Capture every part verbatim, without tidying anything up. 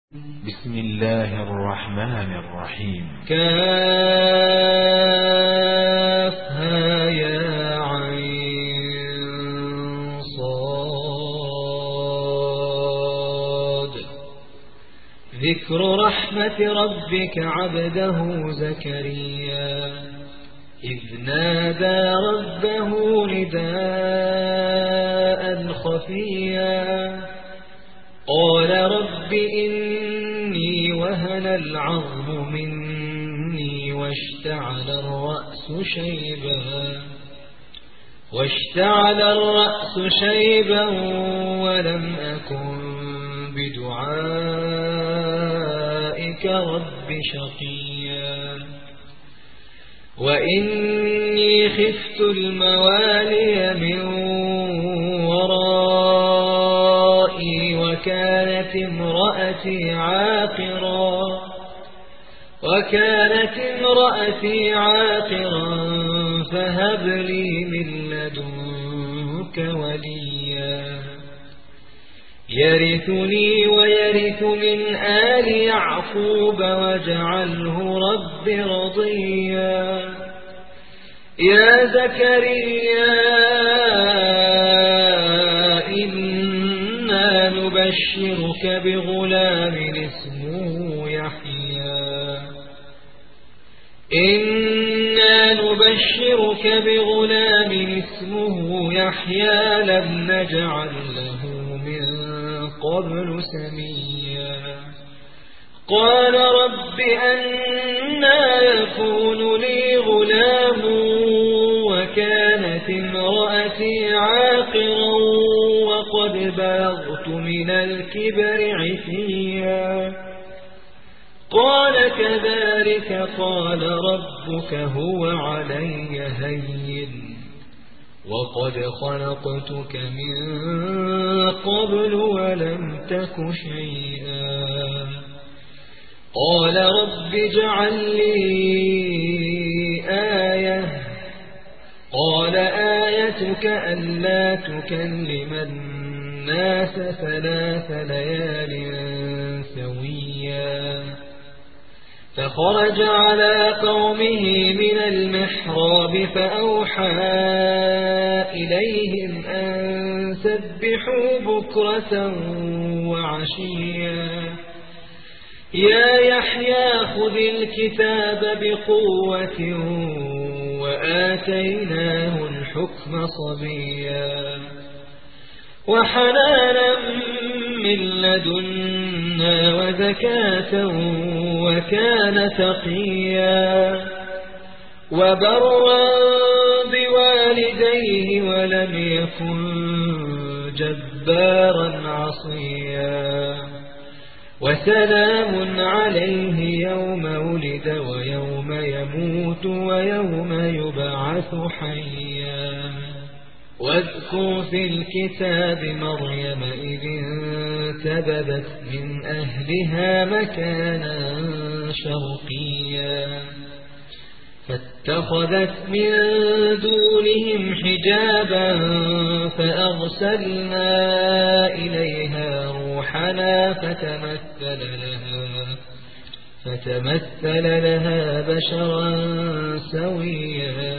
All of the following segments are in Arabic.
بسم الله الرحمن الرحيم. كافها يا عين صاد. ذكر رحمة ربك عبده زكريا إذ نادى ربه نداء خفيا قال رب إني وهن العظم مني واشتعل الرأس شيبا واشتعل الرأس شيبا ولم أكن بدعائك رب شقيا وإني خفت الموالي من ورائي وكانت امرأتي عاقرا وكانت امرأتي عاقرا فهب لي من لدنك وليا يرثني ويرث من آل يعقوب واجعله رب رضيا يا زكريا إنا نبشرك بغلام اسمه يحيى إنا نبشرك بغلام اسمه يحيى لم نجعل له من قبل سميا قال رب أنى يكون لي غلام وكانت امرأتي عاقرا وقد بلغت من الكبر عتيا قال كذلك قال ربك هو علي هين وقد خلقتك من قبل ولم تك شيئا قال رب اجعل لي آية قال آيتك ألا تكلم الناس ثلاث ليال سويا فخرج على قومه من المحراب فأوحى إليهم أن سبحوا بكرة وعشيا يا يحيى خذ الكتاب بقوة وآتيناه الحكم صبيا وحنانا من لدنا وزكاة وكان تقيا وبرا بوالديه ولم يكن جبارا عصيا وسلام عليه يوم ولد ويوم يموت ويوم يبعث حيا واذكر في الكتاب مريم إذ انتبذت من أهلها مكانا شرقيا فاتخذت من دونهم حجابا فأرسلنا إليها روحنا فتمثل لها فتمثل لها بشرا سويا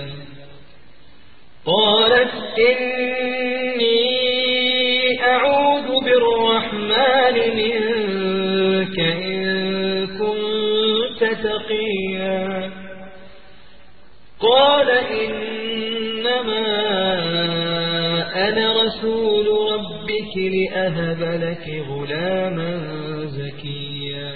قالت إني أعوذ بالرحمن منك إن كنت تقيا قال إنما أنا رسول ربك لأهب لك غلاما زكيا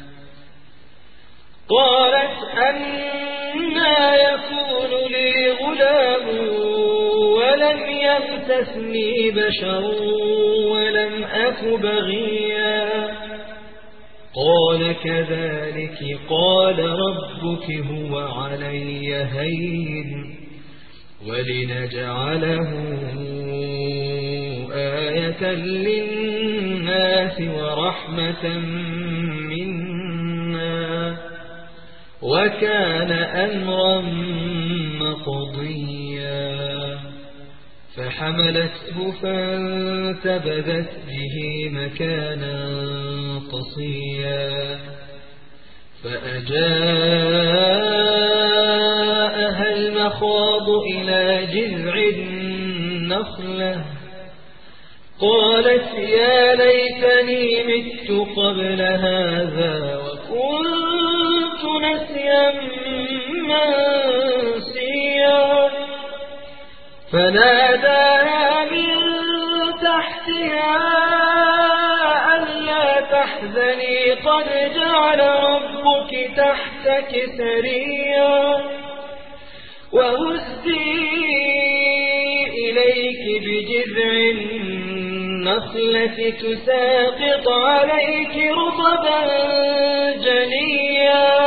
قالت أنى يكون لي غلام ولم يمسسني بشر ولم أك بغيا قال كذلك قال ربك هو علي هين ولنجعله آية للناس ورحمة منا وكان أمرا مقضيا فحملته فانتبذت به مكانا قصيا فأجاءها المخاض إلى جذع النخلة قالت يا ليتني مت قبل هذا وكنت نسيا منسيا فناداها من تحتها ألا تحزني قد جعل ربك تحتك سريا وهزي إليك بجذع النخلة تساقط عليك رطبا جنيا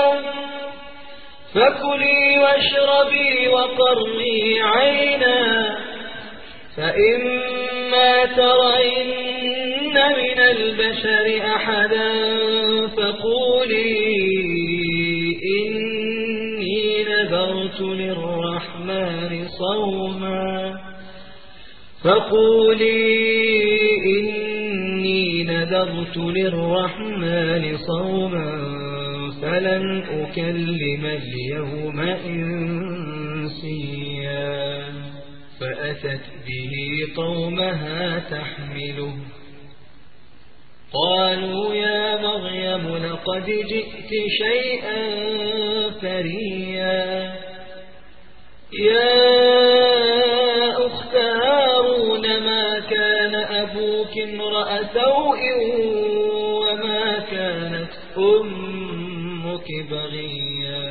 فكلي واشربي وقري عينا فإما ترين من البشر أحدا فقولي إني نذرت للرحمن صوما فقولي إني نذرت للرحمن صوما فلن أكلم اليوم إنسيا فأتت به قومها تحمله قالوا يا مريم لقد جئت شيئا فريا يا أخت هارون ما كان أبوك امرأ سوء وما كانت أمك بغيا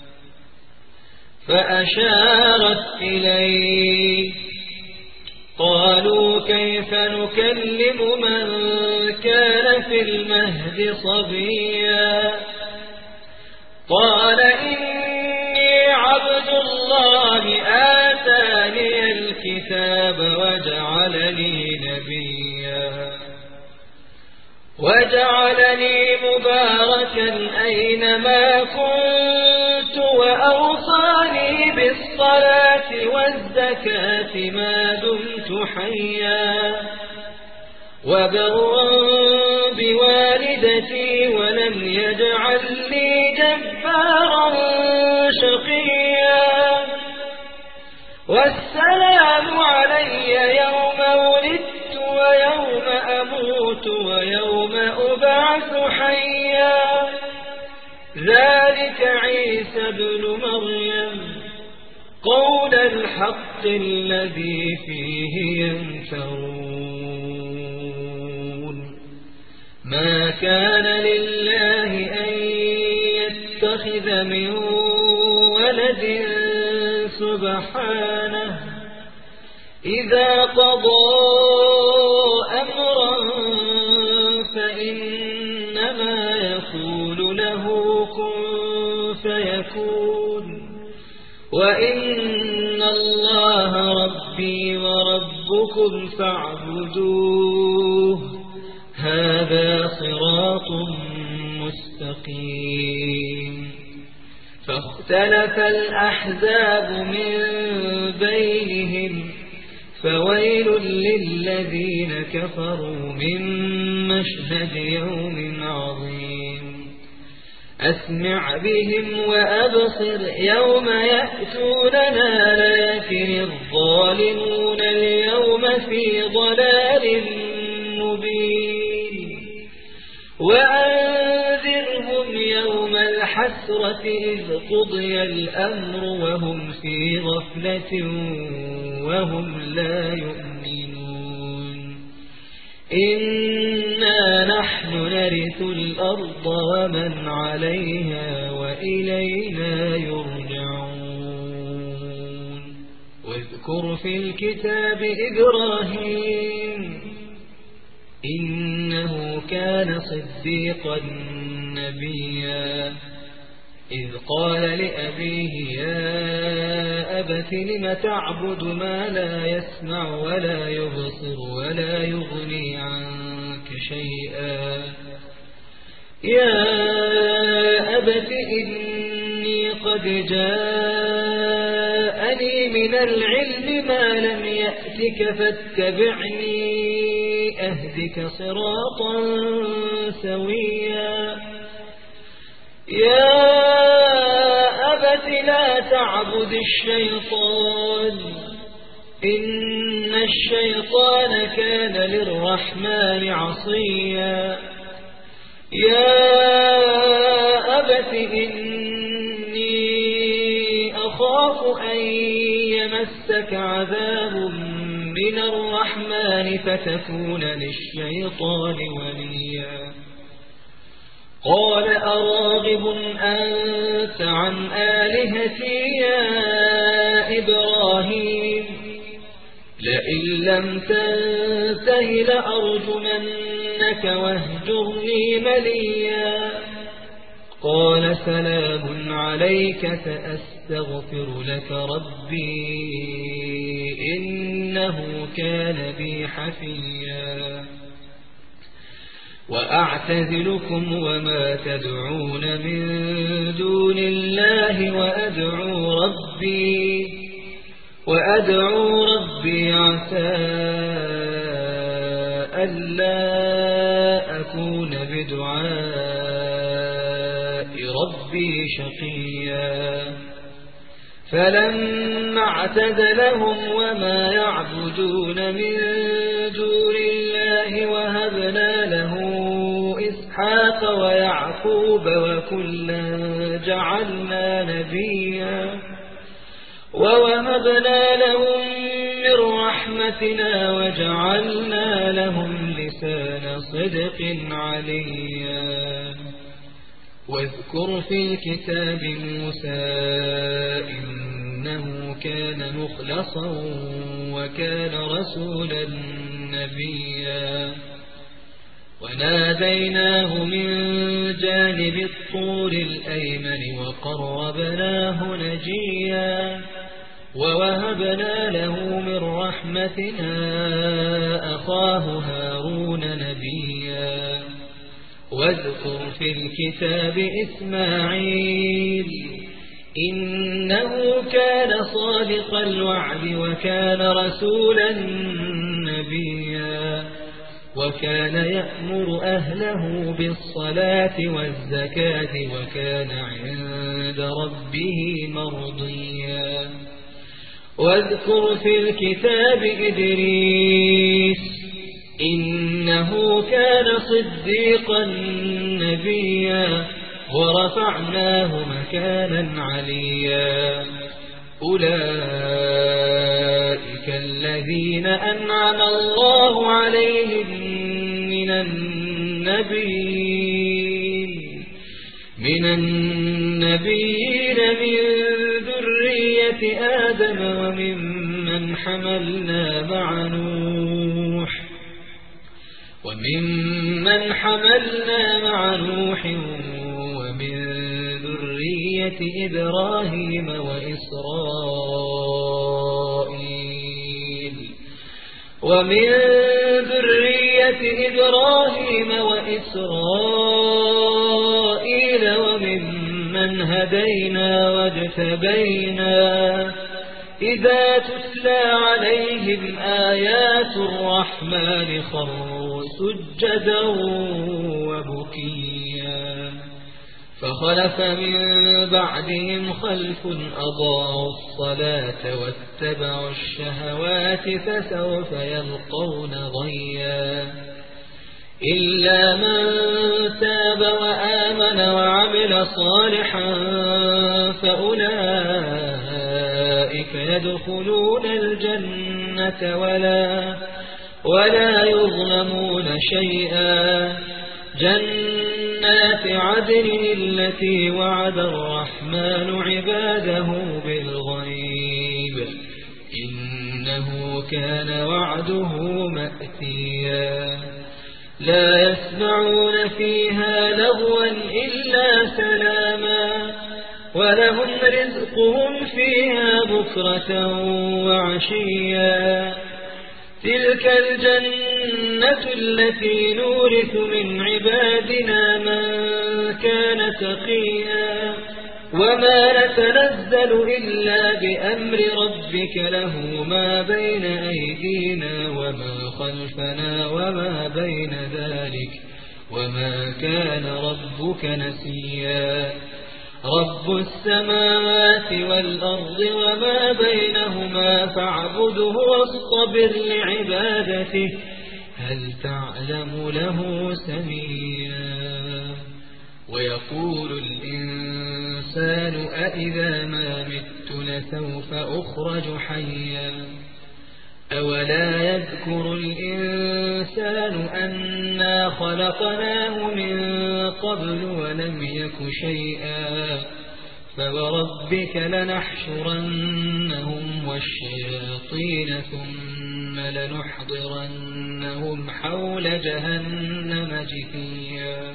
فأشارت إليه قالوا كيف نكلم من كان في المهد صبيا قال إني عبد الله آتاني الكتاب وجعلني نبيا وجعلني مباركا أينما كنت وأوصاني بالصلاة والزكاة ما دمت حيا وبرا بوالدتي ولم يجعلني جبارا شقيا والسلام علي يوم ولدت ويوم أموت ويوم أبعث حيا ذلك عيسى ابن مريم قول الحق الذي فيه يمترون ما كان لله أن يتخذ من ولد سبحانه إذا قضى أمرا فإنما يقول له كن فيكون وإن الله ربي وربكم فاعبدوه هذا صراط مستقيم فاختلف الأحزاب من بينهم فويل للذين كفروا من مشهد يوم عظيم أسمع بهم وأبصر يوم يأتوننا لكن الظالمون اليوم في ضلال مبين وأنذرهم يوم الحسرة إذ قضي الأمر وهم في غفلة وهم لا يؤمنون إنا نحن نرث الأرض ومن عليها وإلينا يرجعون واذكر في الكتاب إبراهيم إنه كان صديقا نبيا إذ قال لأبيه يا أبت لم تعبد ما لا يسمع ولا يبصر ولا يغني عنك شيئا يا أبت إني قد جاءني جئتني من العلم ما لم يأتك فاتبعني أهدك صراطا سويا يا أبت لا تعبد الشيطان إن الشيطان كان للرحمن عصيا يا أبت إني أخاف أن يمسك عذاب من الرحمن فتكون للشيطان وليا قال أراغب أنت عن آلهتي يا إبراهيم لئن لم تنته لأرجمنك واهجرني مليا قال سلام عليك سأستغفر لك ربي إنه كان بي حفيا وأعتزلكم وما تدعون من دون الله وأدعو ربي وأدعو ربي عسى ألا أكون بدعاء ربي شقيا فلما اعتزلهم وما يعبدون من دون الله وهبنا له إسحاق ويعقوب وكلا جعلنا نبيا ووهبنا لهم من رحمتنا وجعلنا لهم لسان صدق عليا واذكر في الكتاب موسى إنه كان مخلصا وكان رسولا نبيا وناديناه من جانب الطور الأيمن وقربناه نجيا ووهبنا له من رحمتنا أخاه هارون نبيا واذكر في الكتاب إسماعيل إنه كان صادق الوعد وكان رسولا نبيا وكان يأمر أهله بالصلاة والزكاة وكان عند ربه مرضيا واذكر في الكتاب إدريس إنه كان صديقا نبيا ورفعناه مكانا عليا أولئك الذين أنعم الله عليهم من النبيين من النبيين من ذرية آدم وممن حملنا مع نوح وممن حملنا مع نوح ومن ذرية إبراهيم وإسرائيل ومن ذرية إبراهيم وإسرائيل وممن هدينا واجتبينا إذا تتلى عليهم آيات الرحمن خروا سجدا وبكيا فخلف من بعدهم خلف أضاعوا الصلاة واتبعوا الشهوات فسوف يلقون غيا إلا من تاب وآمن وعمل صالحا فأولئك يدخلون الجنة ولا ولا يظلمون شيئا جنات عدن التي وعد الرحمن عباده بالغيب إنه كان وعده مأتيا لا يسمعون فيها لغوا إلا سلاما ولهم رزقهم فيها بكرة وعشيا تلك الجنة التي نورث من عبادنا من كان تقيا وما نتنزل إلا بأمر ربك له ما بين أيدينا وما خلفنا وما بين ذلك وما كان ربك نسيا رب السماوات والأرض وما بينهما فاعبده واصطبر لعبادته هل تعلم له سميا ويقول الإنسان أإذا ما مت لسوف أخرج حيا أولا يذكر الإنسان أنا خلقناه من قبل ولم يك شيئا فوربك لنحشرنهم والشياطين ثم لنحضرنهم حول جهنم جثيا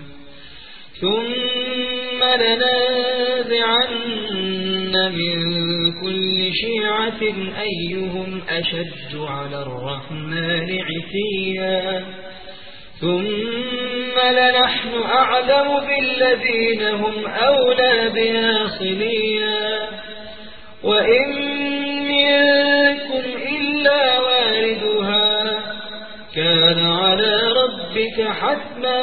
ثم لننزعن من كل شيعة أيهم أشد على الرحمن عتيا ثم لنحن أعلم بالذين هم أولى بها صليا وإن منكم إلا واردها كان على ربك حتما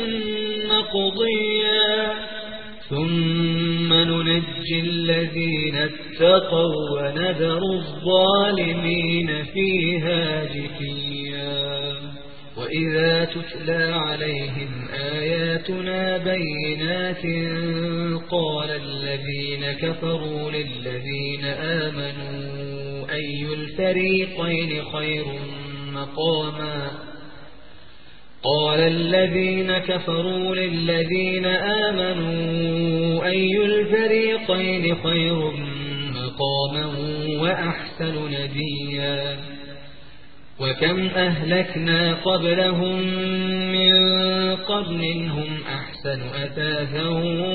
مقضيا ثم ننجي الذين اتقوا ونذر الظالمين فيها جثيا وإذا تتلى عليهم آياتنا بينات قال الذين كفروا للذين آمنوا أي الفريقين خير مقاما قال الذين كفروا للذين آمنوا أي الفريقين خير مقاما وأحسن نديا وكم أهلكنا قبلهم من قرن هم أحسن أثاثا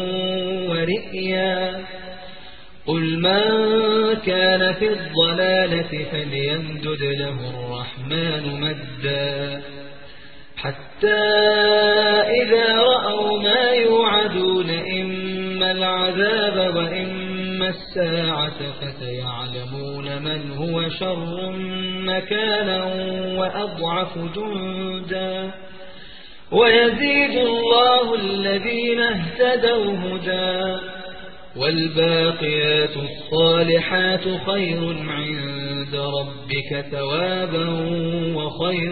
ورئيا قل من كان في الضلالة فليمدد له الرحمن مدا حتى إذا رأوا ما يوعدون إما العذاب وإما الساعة فسيعلمون من هو شر مكانا وأضعف جندا ويزيد الله الذين اهتدوا هدى والباقيات الصالحات خير عند ربك ثوابا وخير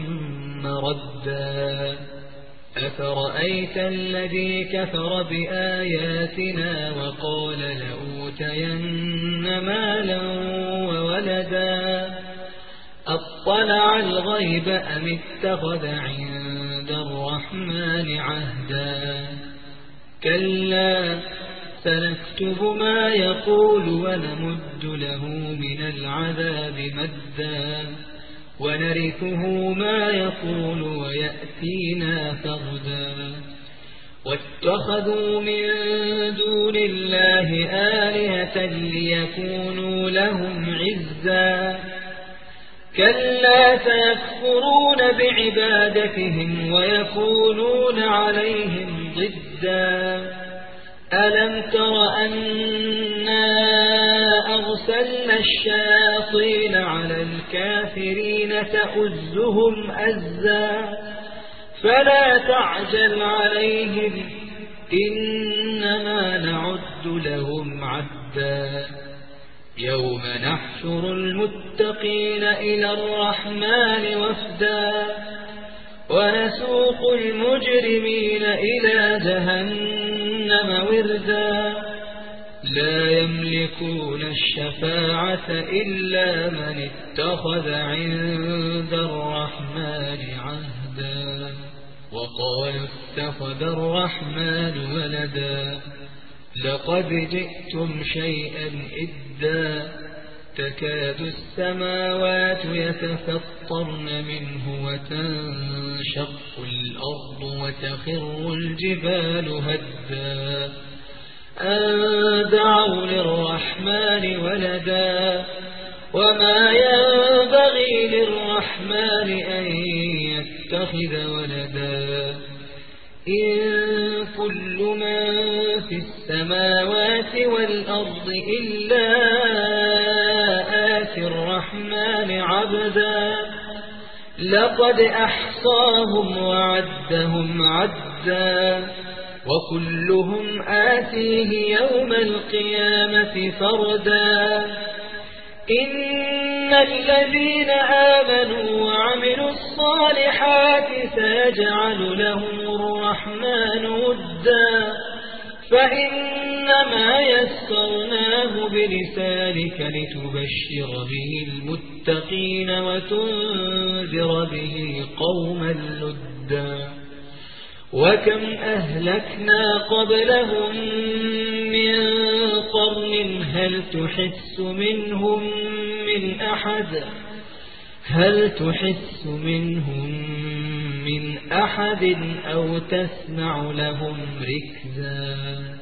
مردا أفرأيت الذي كفر بآياتنا وقال لأوتين مالا وولدا أطلع الغيب أم اتخذ عند الرحمن عهدا كلا سنكتب ما يقول ونمد له من العذاب مدا ونرثه ما يقول ويأتينا فردا واتخذوا من دون الله آلهة ليكونوا لهم عزا كلا سيكفرون بعبادتهم ويكونون عليهم ضدا ألم تر أنا أرسلنا الشياطين على الكافرين تؤزهم أزا فلا تعجل عليهم إنما نعد لهم عدا يوم نحشر المتقين إلى الرحمن وفدا ونسوق المجرمين إلى جهنم وردا لا يملكون الشفاعة إلا من اتخذ عند الرحمن عهدا وقالوا اتخذ الرحمن ولدا لقد جئتم شيئا إدا تكاد السماوات يتفطرن منه وتنشق الأرض وتخر الجبال هدا أن دعوا للرحمن ولدا وما ينبغي للرحمن أن يتخذ ولدا إن كل من في السماوات والأرض إلا آتي الرحمن عبدا لقد أحصاهم وعدهم عدا وكلهم آتيه يوم القيامة فردا إن الذين آمنوا وعملوا الصالحات سيجعل لهم الرحمن ودا فإنما يسرناه بلسانك لتبشر به المتقين وتنذر به قوما لدا وكم أهلكنا قبلهم من قرن هل تحس منهم من أحد هل تحس منهم من أحد أو تسمع لهم ركزا